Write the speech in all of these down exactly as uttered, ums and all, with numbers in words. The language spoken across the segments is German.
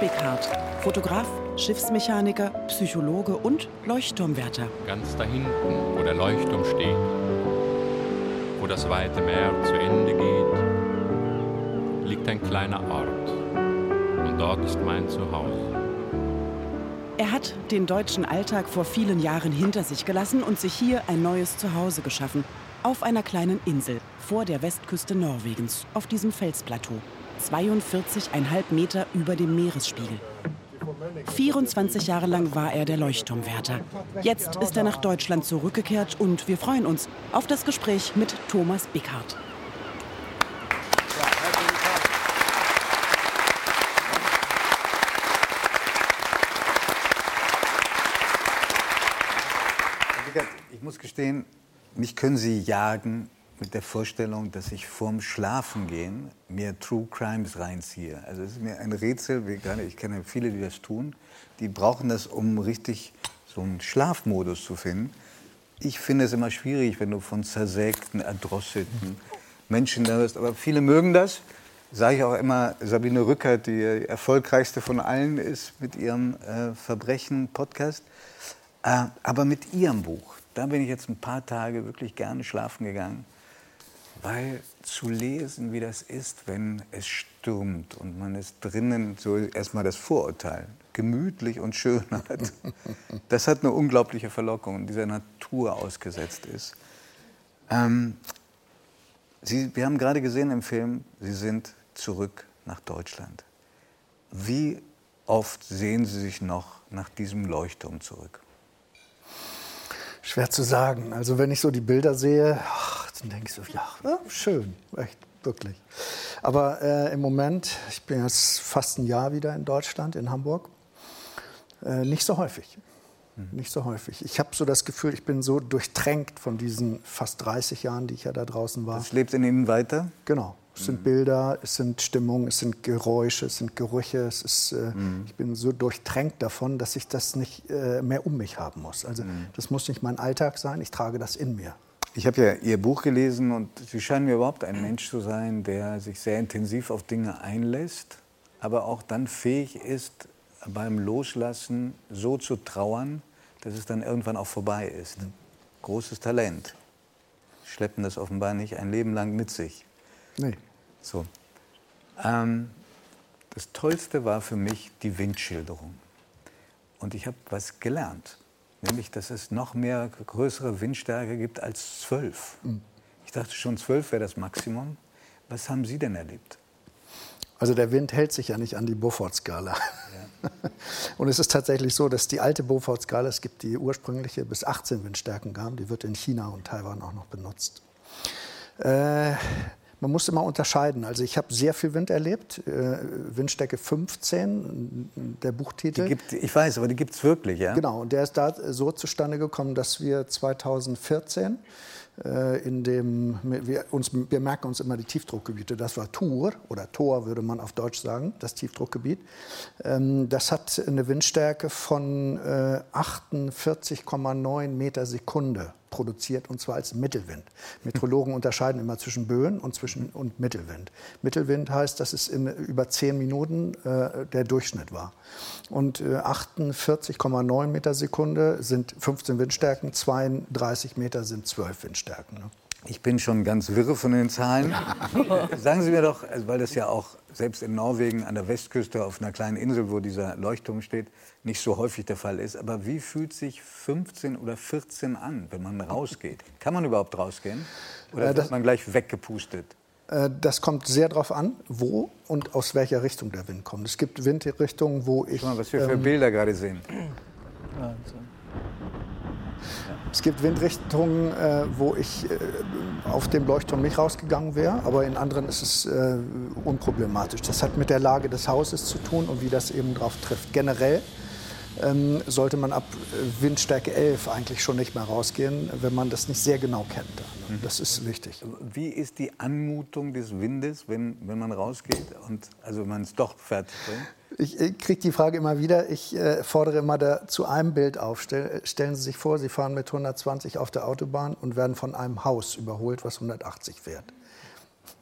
Bickhardt, Fotograf, Schiffsmechaniker, Psychologe und Leuchtturmwärter. Ganz da hinten, wo der Leuchtturm steht, wo das weite Meer zu Ende geht, liegt ein kleiner Ort. Und dort ist mein Zuhause. Er hat den deutschen Alltag vor vielen Jahren hinter sich gelassen und sich hier ein neues Zuhause geschaffen. Auf einer kleinen Insel vor der Westküste Norwegens, auf diesem Felsplateau. zweiundvierzig Komma fünf Meter über dem Meeresspiegel. vierundzwanzig Jahre lang war er der Leuchtturmwärter. Jetzt ist er nach Deutschland zurückgekehrt und wir freuen uns auf das Gespräch mit Thomas Bickhardt. Ich muss gestehen, mich können Sie jagen mit der Vorstellung, dass ich vorm Schlafengehen mir True Crimes reinziehe. Also es ist mir ein Rätsel, wie gerade, ich kenne viele, die das tun, die brauchen das, um richtig so einen Schlafmodus zu finden. Ich finde es immer schwierig, wenn du von zersägten, erdrosselten Menschen da hörst, aber viele mögen das. Sage ich auch immer, Sabine Rückert, die erfolgreichste von allen ist mit ihrem äh, Verbrechen-Podcast. Äh, aber mit ihrem Buch, da bin ich jetzt ein paar Tage wirklich gerne schlafen gegangen. Weil zu lesen, wie das ist, wenn es stürmt und man ist drinnen so erstmal das Vorurteil gemütlich und schön hat, das hat eine unglaubliche Verlockung und dieser Natur ausgesetzt ist. Ähm, Sie, wir haben gerade gesehen im Film, Sie sind zurück nach Deutschland. Wie oft sehen Sie sich noch nach diesem Leuchtturm zurück? Schwer zu sagen. Also wenn ich so die Bilder sehe, ach, dann denke ich so, ja, ja schön, echt, wirklich. Aber äh, im Moment, ich bin jetzt fast ein Jahr wieder in Deutschland, in Hamburg, äh, nicht so häufig. Mhm. Nicht so häufig. Ich habe so das Gefühl, ich bin so durchtränkt von diesen fast dreißig Jahren, die ich ja da draußen war. Das lebt in Ihnen weiter? Genau. Es sind Bilder, es sind Stimmungen, es sind Geräusche, es sind Gerüche. Es ist, äh, mhm. Ich bin so durchtränkt davon, dass ich das nicht äh, mehr um mich haben muss. Also mhm. das muss nicht mein Alltag sein, ich trage das in mir. Ich habe ja Ihr Buch gelesen und Sie scheinen mir überhaupt ein Mensch zu sein, der sich sehr intensiv auf Dinge einlässt, aber auch dann fähig ist, beim Loslassen so zu trauern, dass es dann irgendwann auch vorbei ist. Mhm. Großes Talent. Sie schleppen das offenbar nicht ein Leben lang mit sich. Nee. So. Ähm, das Tollste war für mich die Windschilderung. Und ich habe was gelernt. Nämlich, dass es noch mehr größere Windstärke gibt als zwölf. Mhm. Ich dachte schon, zwölf wäre das Maximum. Was haben Sie denn erlebt? Also der Wind hält sich ja nicht an die Beaufort-Skala. Ja. Und es ist tatsächlich so, dass die alte Beaufort-Skala, es gibt die ursprüngliche, bis achtzehn Windstärken gab. Die wird in China und Taiwan auch noch benutzt. Äh, Man muss immer unterscheiden. Also ich habe sehr viel Wind erlebt. Äh, Windstärke fünfzehn, der Buchtitel. Die gibt, ich weiß, aber die gibt es wirklich, ja? Genau, und der ist da so zustande gekommen, dass wir zweitausendvierzehn äh, in dem, wir, uns, wir merken uns immer die Tiefdruckgebiete. Das war Tour, oder Tor würde man auf Deutsch sagen, das Tiefdruckgebiet. Ähm, das hat eine Windstärke von äh, achtundvierzig Komma neun Meter Sekunde produziert, und zwar als Mittelwind. Meteorologen unterscheiden immer zwischen Böen und, zwischen, und Mittelwind. Mittelwind heißt, dass es in über zehn Minuten äh, der Durchschnitt war. Und äh, achtundvierzig Komma neun Meter Sekunde sind fünfzehn Windstärken, zweiunddreißig Meter sind zwölf Windstärken. Ne? Ich bin schon ganz wirre von den Zahlen. Sagen Sie mir doch, weil das ja auch selbst in Norwegen an der Westküste auf einer kleinen Insel, wo dieser Leuchtturm steht, nicht so häufig der Fall ist. Aber wie fühlt sich fünfzehn oder vierzehn an, wenn man rausgeht? Kann man überhaupt rausgehen? Oder äh, wird man gleich weggepustet? Äh, das kommt sehr darauf an, wo und aus welcher Richtung der Wind kommt. Es gibt Windrichtungen, wo ich... Schau mal, was wir für ähm, Bilder gerade sehen. Es gibt Windrichtungen, äh, wo ich äh, auf dem Leuchtturm nicht rausgegangen wäre, aber in anderen ist es äh, unproblematisch. Das hat mit der Lage des Hauses zu tun und wie das eben drauf trifft. Generell ähm, sollte man ab Windstärke elf eigentlich schon nicht mehr rausgehen, wenn man das nicht sehr genau kennt. Das ist wichtig. Wie ist die Anmutung des Windes, wenn, wenn man rausgeht und also man es doch fertig bringt? Ich, ich kriege die Frage immer wieder. Ich äh, fordere immer da zu einem Bild auf. Stell, stellen Sie sich vor, Sie fahren mit hundertzwanzig auf der Autobahn und werden von einem Haus überholt, was hundertachtzig fährt.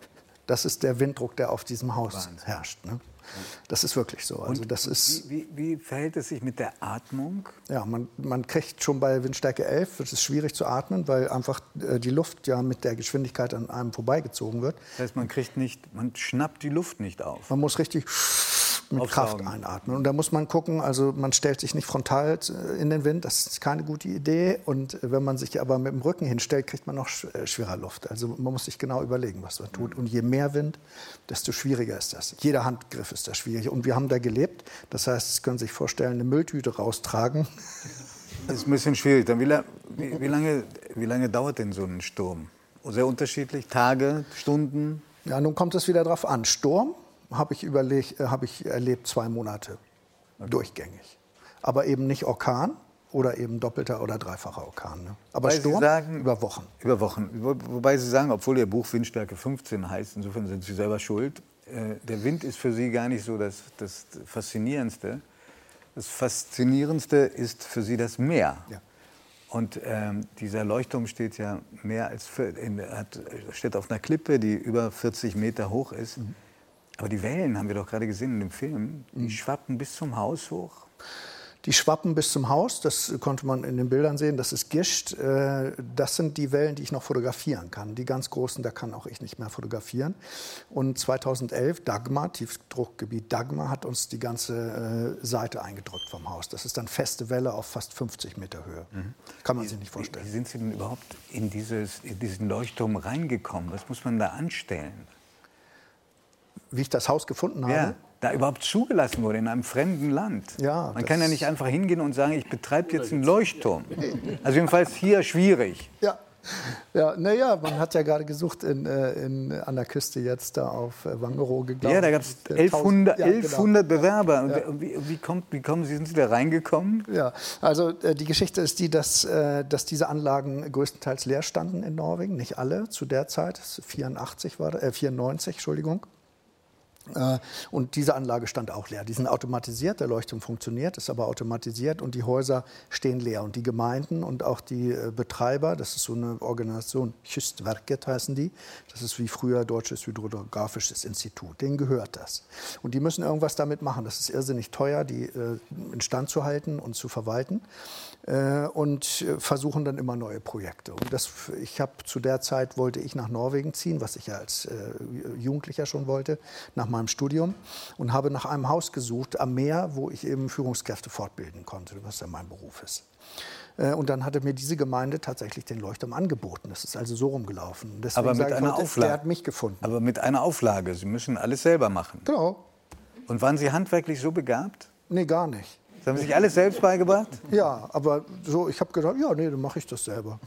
Das ist der Winddruck, der auf diesem Haus Wahnsinn. herrscht. Ne? Das ist wirklich so. Also das ist, wie, wie, wie verhält es sich mit der Atmung? ja, man, man kriegt schon bei Windstärke elf, wird es schwierig zu atmen, weil einfach äh, die Luft ja mit der Geschwindigkeit an einem vorbeigezogen wird. Das heißt, man kriegt nicht, man schnappt die Luft nicht auf. Man muss richtig mit Aufsaugen. Kraft einatmen. Und da muss man gucken, also man stellt sich nicht frontal in den Wind, das ist keine gute Idee. Und wenn man sich aber mit dem Rücken hinstellt, kriegt man noch schwerer Luft. Also man muss sich genau überlegen, was man tut. Und je mehr Wind, desto schwieriger ist das. Jeder Handgriff ist da schwierig. Und wir haben da gelebt. Das heißt, Sie können sich vorstellen, eine Mülltüte raustragen. Das ist ein bisschen schwierig. Dann wie, la- wie, wie, lange, wie lange dauert denn so ein Sturm? Sehr unterschiedlich? Tage, Stunden? Ja, nun kommt es wieder drauf an. Sturm habe ich, überleg- äh, hab ich erlebt zwei Monate okay. durchgängig. Aber eben nicht Orkan oder eben doppelter oder dreifacher Orkan. Ne? Aber Weil Sturm Sie sagen, über Wochen. Über Wochen. Wo, wobei Sie sagen, obwohl Ihr Buch Windstärke fünfzehn heißt, insofern sind Sie selber schuld, äh, der Wind ist für Sie gar nicht so das, das Faszinierendste. Das Faszinierendste ist für Sie das Meer. Ja. Und ähm, dieser Leuchtturm steht ja mehr als für, in, hat, steht auf einer Klippe, die über vierzig Meter hoch ist. Mhm. Aber die Wellen, haben wir doch gerade gesehen in dem Film, die mhm. schwappen bis zum Haus hoch. Die schwappen bis zum Haus, das konnte man in den Bildern sehen, das ist Gischt. Das sind die Wellen, die ich noch fotografieren kann. Die ganz großen, da kann auch ich nicht mehr fotografieren. Und zweitausendelf, Dagmar, Tiefdruckgebiet Dagmar, hat uns die ganze Seite eingedrückt vom Haus. Das ist dann feste Welle auf fast fünfzig Meter Höhe. Mhm. Kann man wie, sich nicht vorstellen. Wie sind Sie denn überhaupt in, dieses, in diesen Leuchtturm reingekommen? Was muss man da anstellen? Wie ich das Haus gefunden habe? Ja. Da überhaupt zugelassen wurde in einem fremden Land. Ja, man kann ja nicht einfach hingehen und sagen, ich betreibe jetzt einen Leuchtturm. Also jedenfalls hier schwierig. Ja, ja, naja, man hat ja gerade gesucht in, in, an der Küste jetzt da auf Wangerooge. Ja, da gab es elfhundert, ja, elfhundert genau. Bewerber. Und ja. wie, wie, kommt, wie kommen Sie, sind Sie da reingekommen? Ja, also äh, die Geschichte ist die, dass, äh, dass diese Anlagen größtenteils leer standen in Norwegen. Nicht alle zu der Zeit, vierundachtzig war, äh, vierundneunzig, Entschuldigung. Und diese Anlage stand auch leer. Die sind automatisiert, der Leuchtturm funktioniert, ist aber automatisiert und die Häuser stehen leer. Und die Gemeinden und auch die Betreiber, das ist so eine Organisation, Kystverket heißen die, das ist wie früher Deutsches Hydrographisches Institut, denen gehört das. Und die müssen irgendwas damit machen. Das ist irrsinnig teuer, die äh, instand zu halten und zu verwalten. Äh, und versuchen dann immer neue Projekte. Und das, ich habe zu der Zeit, wollte ich nach Norwegen ziehen, was ich ja als äh, Jugendlicher schon wollte, nach meinem Studium und habe nach einem Haus gesucht am Meer, wo ich eben Führungskräfte fortbilden konnte, was ja mein Beruf ist. Äh, und dann hatte mir diese Gemeinde tatsächlich den Leuchtturm angeboten. Das ist also so rumgelaufen. Deswegen aber mit sage ich einer heute, Auflage. der hat mich gefunden. Aber mit einer Auflage. Sie müssen alles selber machen. Genau. Und waren Sie handwerklich so begabt? Nee, gar nicht. Sie haben sich alles selbst beigebracht? Ja, aber so, ich habe gedacht, ja, nee, dann mache ich das selber.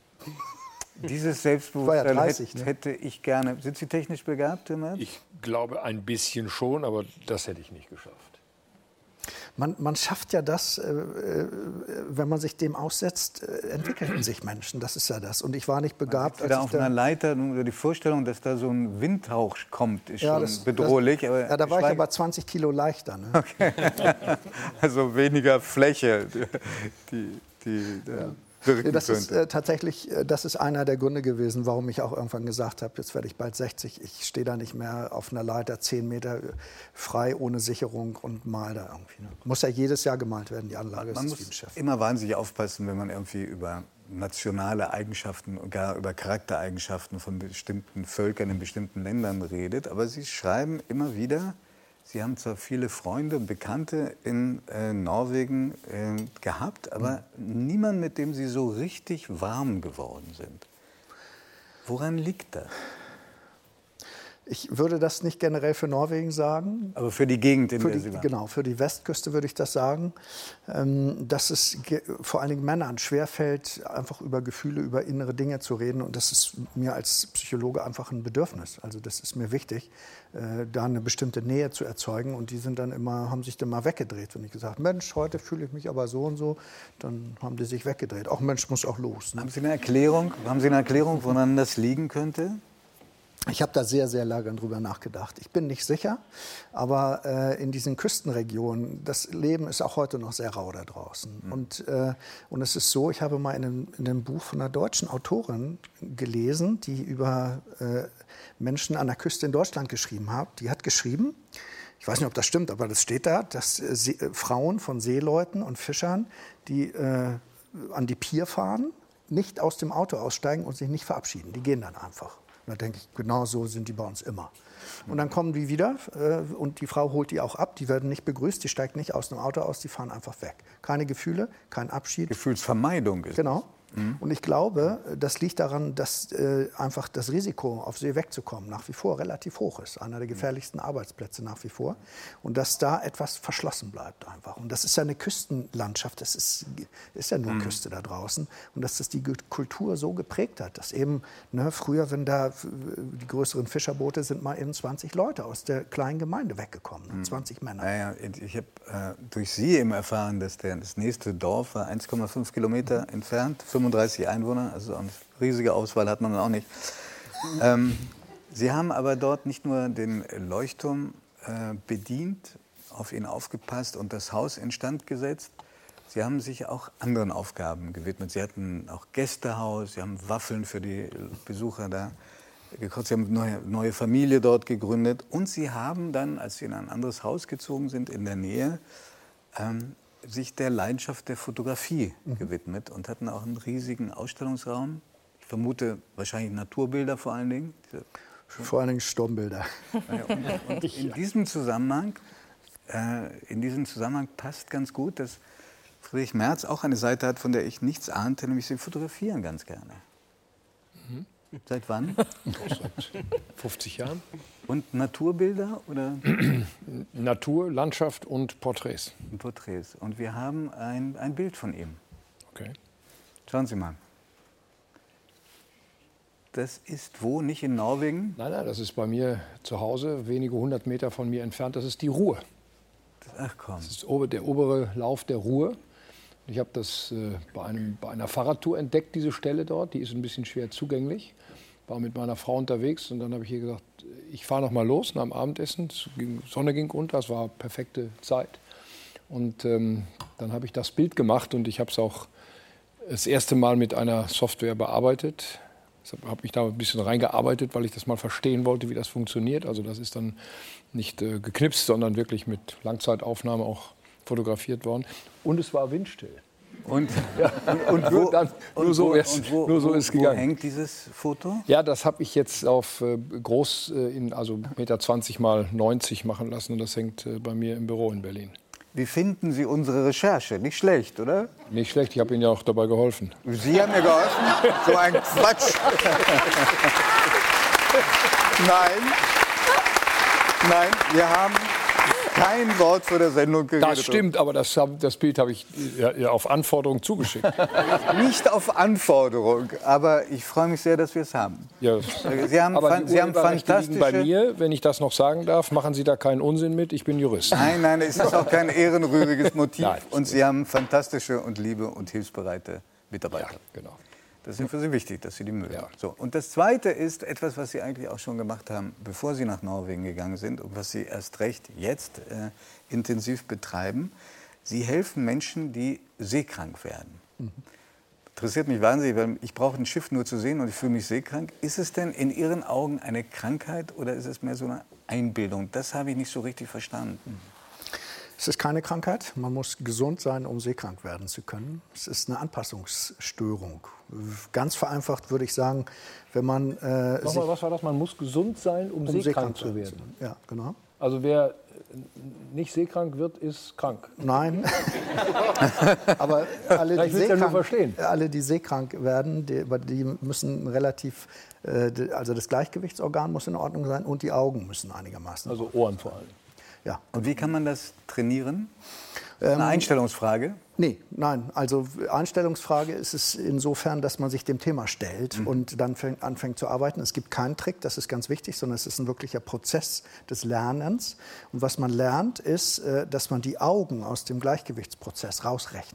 Dieses Selbstbewusstsein ja dreißig, hätte, ne? hätte ich gerne. Sind Sie technisch begabt, Herr Merz? Ich glaube ein bisschen schon, aber das hätte ich nicht geschafft. Man, man schafft ja das, äh, wenn man sich dem aussetzt, äh, entwickeln sich Menschen. Das ist ja das. Und ich war nicht begabt. Als da auf da einer Leiter, nur die Vorstellung, dass da so ein Windhauch kommt, ist ja, schon das, bedrohlich. Das, aber ja, da war ich schweige- aber zwanzig Kilo leichter. Ne? Okay. Also weniger Fläche, die, die da wirken Das ist könnte. äh, tatsächlich, äh, das ist einer der Gründe gewesen, warum ich auch irgendwann gesagt habe, jetzt werde ich bald sechzig, ich stehe da nicht mehr auf einer Leiter zehn Meter frei, ohne Sicherung und mal da irgendwie. Ne? Muss ja jedes Jahr gemalt werden, die Anlage Man ist muss wie ein Schiff. immer wahnsinnig aufpassen, wenn man irgendwie über nationale Eigenschaften und gar über Charaktereigenschaften von bestimmten Völkern in bestimmten Ländern redet. Aber Sie schreiben immer wieder, Sie haben zwar viele Freunde und Bekannte in äh, Norwegen äh, gehabt, aber mhm. niemand, mit dem Sie so richtig warm geworden sind. Woran liegt das? Ich würde das nicht generell für Norwegen sagen. Aber für die Gegend, in Für der die, Sie waren. genau, für die Westküste würde ich das sagen, ähm, dass es ge- vor allen Dingen Männern schwerfällt, einfach über Gefühle, über innere Dinge zu reden. Und das ist mir als Psychologe einfach ein Bedürfnis. Also das ist mir wichtig, äh, da eine bestimmte Nähe zu erzeugen. Und die sind dann immer, haben sich dann mal weggedreht. Wenn ich gesagt habe, Mensch, heute fühle ich mich aber so und so, dann haben die sich weggedreht. Auch Mensch muss auch los. Ne? Haben Sie eine Erklärung, haben Sie eine Erklärung, woran das liegen könnte? Ich habe da sehr, sehr lange drüber nachgedacht. Ich bin nicht sicher, aber äh, in diesen Küstenregionen, das Leben ist auch heute noch sehr rau da draußen. Mhm. Und, äh, und es ist so, ich habe mal in einem, in einem Buch von einer deutschen Autorin gelesen, die über äh, Menschen an der Küste in Deutschland geschrieben hat. Die hat geschrieben, ich weiß nicht, ob das stimmt, aber das steht da, dass äh, See, äh, Frauen von Seeleuten und Fischern, die äh, an die Pier fahren, nicht aus dem Auto aussteigen und sich nicht verabschieden. Die gehen dann einfach. Und da denke ich, genau so sind die bei uns immer. Und dann kommen die wieder äh, und die Frau holt die auch ab. Die werden nicht begrüßt, die steigt nicht aus dem Auto aus, die fahren einfach weg. Keine Gefühle, kein Abschied. Gefühlsvermeidung ist Genau. Mhm. Und ich glaube, das liegt daran, dass äh, einfach das Risiko, auf See wegzukommen, nach wie vor relativ hoch ist. Einer der gefährlichsten Arbeitsplätze nach wie vor. Und dass da etwas verschlossen bleibt einfach. Und das ist ja eine Küstenlandschaft, das ist, ist ja nur mhm. Küste da draußen. Und dass das die Kultur so geprägt hat, dass eben, ne, früher, wenn da die größeren Fischerboote sind, mal eben zwanzig Leute aus der kleinen Gemeinde weggekommen, mhm. zwanzig Männer. Naja, ich habe äh, durch Sie eben erfahren, dass der, das nächste Dorf war eins Komma fünf Kilometer mhm. entfernt, fünfunddreißig Einwohner, also eine riesige Auswahl hat man auch nicht. Ähm, Sie haben aber dort nicht nur den Leuchtturm äh, bedient, auf ihn aufgepasst und das Haus instand gesetzt. Sie haben sich auch anderen Aufgaben gewidmet. Sie hatten auch Gästehaus, Sie haben Waffeln für die Besucher da gekocht, Sie haben eine neue, neue Familie dort gegründet und Sie haben dann, als Sie in ein anderes Haus gezogen sind, in der Nähe, ähm, sich der Leidenschaft der Fotografie mhm. gewidmet und hatten auch einen riesigen Ausstellungsraum. Ich vermute wahrscheinlich Naturbilder vor allen Dingen. Vor allen Dingen Sturmbilder. Und, und in diesem Zusammenhang, äh, in diesem Zusammenhang passt ganz gut, dass Friedrich Merz auch eine Seite hat, von der ich nichts ahnte, nämlich Sie fotografieren ganz gerne. Mhm. Seit wann? Seit fünfzig Jahren. Und Naturbilder oder? Natur, Landschaft und Porträts. Und Porträts. Und wir haben ein, ein Bild von ihm. Okay. Schauen Sie mal. Das ist wo? Nicht in Norwegen? Nein, nein, das ist bei mir zu Hause, wenige hundert Meter von mir entfernt. Das ist die Ruhr. Ach komm. Das ist der obere Lauf der Ruhr. Ich habe das äh, bei, einem, bei einer Fahrradtour entdeckt, diese Stelle dort. Die ist ein bisschen schwer zugänglich. War mit meiner Frau unterwegs und dann habe ich ihr gesagt, ich fahre noch mal los nach dem Abendessen. Die Sonne ging unter, es war perfekte Zeit. Und ähm, dann habe ich das Bild gemacht und ich habe es auch das erste Mal mit einer Software bearbeitet. Ich habe mich da ein bisschen reingearbeitet, weil ich das mal verstehen wollte, wie das funktioniert. Also das ist dann nicht äh, geknipst, sondern wirklich mit Langzeitaufnahme auch fotografiert worden. Und es war windstill. Und, ja, und, und, wo, dann, nur, so ist, und wo, nur so wo, ist gegangen. Wo hängt dieses Foto? Ja, das habe ich jetzt auf äh, groß, äh, in, also eins Komma zwanzig mal neunzig machen lassen. Und das hängt äh, bei mir im Büro in Berlin. Wie finden Sie unsere Recherche? Nicht schlecht, oder? Nicht schlecht, ich habe Ihnen ja auch dabei geholfen. Sie haben mir geholfen? So ein Quatsch. Nein. Nein, wir haben kein Wort vor der Sendung geredet. Das stimmt, aber das, das Bild habe ich ja, auf Anforderung zugeschickt. Nicht auf Anforderung, aber ich freue mich sehr, dass wir es haben. Ja. Sie haben, aber fan, Sie haben fantastische... bei mir, wenn ich das noch sagen darf, machen Sie da keinen Unsinn mit, ich bin Jurist. Nein, nein, es ist auch kein ehrenrühriges Motiv. Nein, und Sie haben fantastische und liebe und hilfsbereite Mitarbeiter. Ja, genau. Das ist ja für Sie wichtig, dass Sie die mögen. Ja. So, und das Zweite ist etwas, was Sie eigentlich auch schon gemacht haben, bevor Sie nach Norwegen gegangen sind und was Sie erst recht jetzt äh, intensiv betreiben. Sie helfen Menschen, die seekrank werden. Mhm. Interessiert mich wahnsinnig, weil ich brauche ein Schiff nur zu sehen und ich fühle mich seekrank. Ist es denn in Ihren Augen eine Krankheit oder ist es mehr so eine Einbildung? Das habe ich nicht so richtig verstanden. Es ist keine Krankheit. Man muss gesund sein, um seekrank werden zu können. Es ist eine Anpassungsstörung. Ganz vereinfacht würde ich sagen, wenn man... Äh, Nochmal, was war das? Man muss gesund sein, um, um seekrank, seekrank zu werden. Ja, genau. Also wer nicht seekrank wird, ist krank. Nein. Aber alle, Na, die seekrank, ja nur verstehen. alle, die seekrank werden, die, die müssen relativ... Äh, also das Gleichgewichtsorgan muss in Ordnung sein und die Augen müssen einigermaßen... Also Ohren vor allem. Ja. Und wie kann man das trainieren? Das ist eine ähm, Einstellungsfrage? Nee, nein. Also Einstellungsfrage ist es insofern, dass man sich dem Thema stellt mhm. und dann fängt, anfängt zu arbeiten. Es gibt keinen Trick, das ist ganz wichtig, sondern es ist ein wirklicher Prozess des Lernens. Und was man lernt, ist, dass man die Augen aus dem Gleichgewichtsprozess rausrechnet.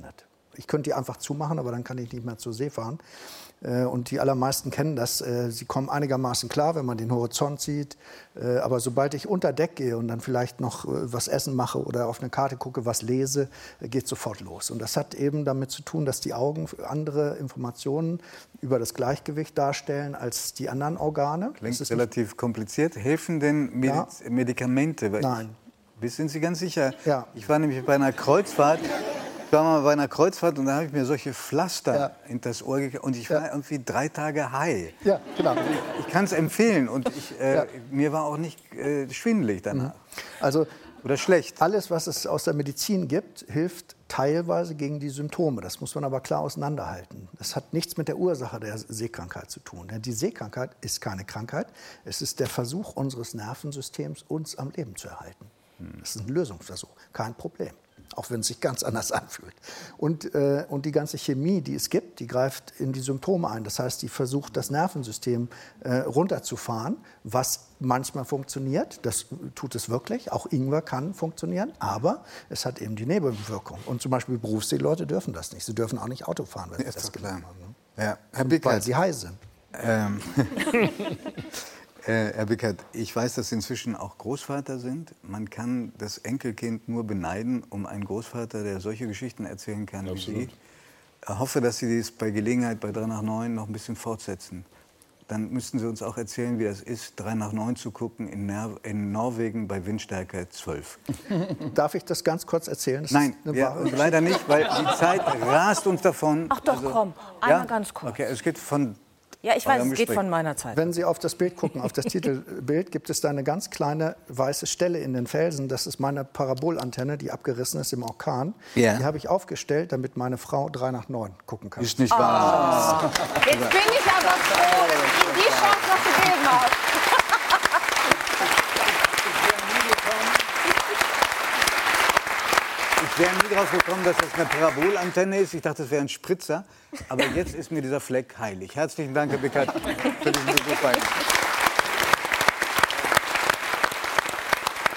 Ich könnte die einfach zumachen, aber dann kann ich nicht mehr zur See fahren. Und die allermeisten kennen das. Sie kommen einigermaßen klar, wenn man den Horizont sieht. Aber sobald ich unter Deck gehe und dann vielleicht noch was essen mache oder auf eine Karte gucke, was lese, geht sofort los. Und das hat eben damit zu tun, dass die Augen andere Informationen über das Gleichgewicht darstellen als die anderen Organe. Klingt relativ kompliziert. Helfen denn Mediz ja. Medikamente? Weil Nein. Ich, sind Sie ganz sicher? Ja. Ich war nämlich bei einer Kreuzfahrt. Ich war mal bei einer Kreuzfahrt und da habe ich mir solche Pflaster ja. in das Ohr gekriegt und ich war ja. irgendwie drei Tage high. Ja, genau. Ich, ich kann es empfehlen und ich, äh, ja. mir war auch nicht äh, schwindelig danach. Also oder schlecht. Alles, was es aus der Medizin gibt, hilft teilweise gegen die Symptome. Das muss man aber klar auseinanderhalten. Das hat nichts mit der Ursache der Sehkrankheit zu tun. Denn die Sehkrankheit ist keine Krankheit. Es ist der Versuch unseres Nervensystems, uns am Leben zu erhalten. Das ist ein Lösungsversuch, kein Problem. Auch wenn es sich ganz anders anfühlt. Und, äh, und die ganze Chemie, die es gibt, die greift in die Symptome ein. Das heißt, die versucht, das Nervensystem äh, runterzufahren, was manchmal funktioniert. Das tut es wirklich. Auch Ingwer kann funktionieren. Aber es hat eben die Nebenwirkung. Und zum Beispiel Berufsseeleute dürfen das nicht. Sie dürfen auch nicht Auto fahren, wenn ja, sie das gelernt haben. Ne? Ja. Herr Bickert, weil sie high sind. Ähm. Äh, Herr Bickert, ich weiß, dass Sie inzwischen auch Großvater sind. Man kann das Enkelkind nur beneiden um einen Großvater, der solche Geschichten erzählen kann Absolut. wie Sie. Ich hoffe, dass Sie dies bei Gelegenheit bei drei nach neun noch ein bisschen fortsetzen. Dann müssten Sie uns auch erzählen, wie das ist, drei nach neun zu gucken in, Ner in Norwegen bei Windstärke zwölf. Darf ich das ganz kurz erzählen? Das Nein, ja, leider nicht, weil die Zeit rast uns davon. Ach doch, also, komm, einmal ja? ganz kurz. Okay, es geht von... Ja, ich weiß, es geht von meiner Zeit. Wenn Sie auf das Bild gucken, auf das Titelbild, gibt es da eine ganz kleine weiße Stelle in den Felsen. Das ist meine Parabolantenne, die abgerissen ist im Orkan. Yeah. Die habe ich aufgestellt, damit meine Frau drei nach neun gucken kann. Ist nicht wahr. Oh. Jetzt bin ich aber froh, dass ich die Chance noch gegeben habe. Ich wäre nie drauf gekommen, dass das eine Parabolantenne ist. Ich dachte, das wäre ein Spritzer. Aber jetzt ist mir dieser Fleck heilig. Herzlichen Dank, Herr Bickert, für diesen Besuch.